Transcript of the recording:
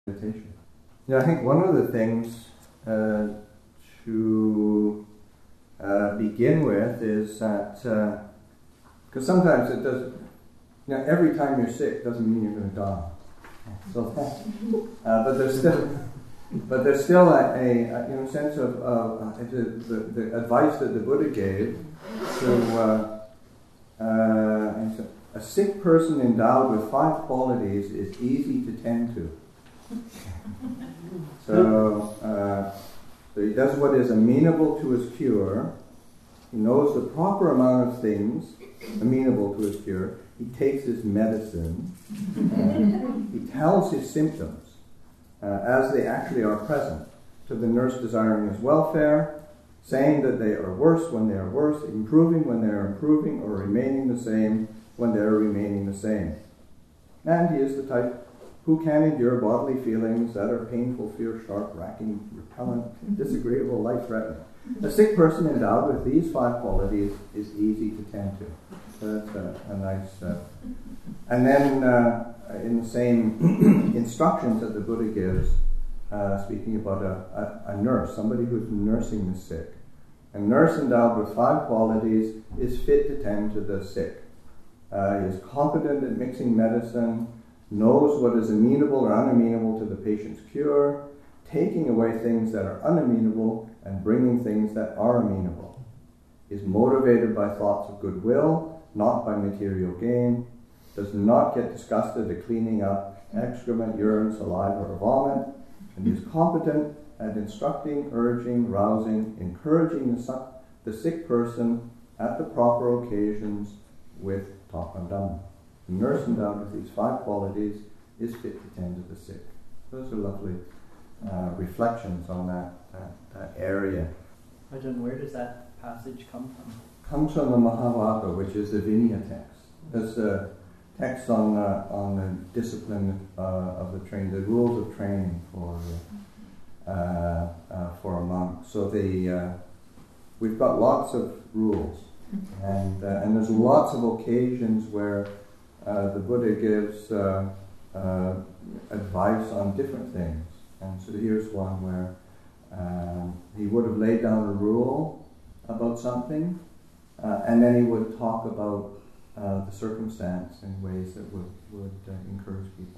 meditation. Yeah, I think one of the things to begin with is that, because sometimes it does, every time you're sick doesn't mean you're going to die. So, but there's still a sense of the advice that the Buddha gave to a sick person endowed with 5 qualities is easy to tend to. So he does what is amenable to his cure. He knows the proper amount of things amenable to his cure. He takes his medicine. He tells his symptoms as they actually are present to the nurse desiring his welfare, saying that they are worse when they are worse, improving when they are improving, or remaining the same when they are remaining the same. And he is the type who can endure bodily feelings that are painful, fear-sharp, racking, repellent, disagreeable, life-threatening. A sick person endowed with these 5 qualities is easy to tend to. So that's a nice... And then in the same instructions that the Buddha gives, speaking about a nurse, somebody who's nursing the sick. A nurse endowed with 5 qualities is fit to tend to the sick. He is competent at mixing medicine, knows what is amenable or unamenable to the patient's cure, taking away things that are unamenable and bringing things that are amenable. Is motivated by thoughts of goodwill, not by material gain, does not get disgusted at cleaning up excrement, urine, saliva, or vomit, and is competent at instructing, urging, rousing, encouraging the sick person at the proper occasions with talk and dhamma. The nurse endowed with these 5 qualities is fit to tend to the sick. Those are lovely reflections on that area. Ajahn, where does that passage come from? Comes from the Mahavaka, which is the Vinaya text. There's a text on the discipline of the training, the rules of training for a monk. So we've got lots of rules, and there's lots of occasions where the Buddha gives advice on different things. And so here's one where he would have laid down a rule about something, and then he would talk about the circumstance in ways that would encourage people.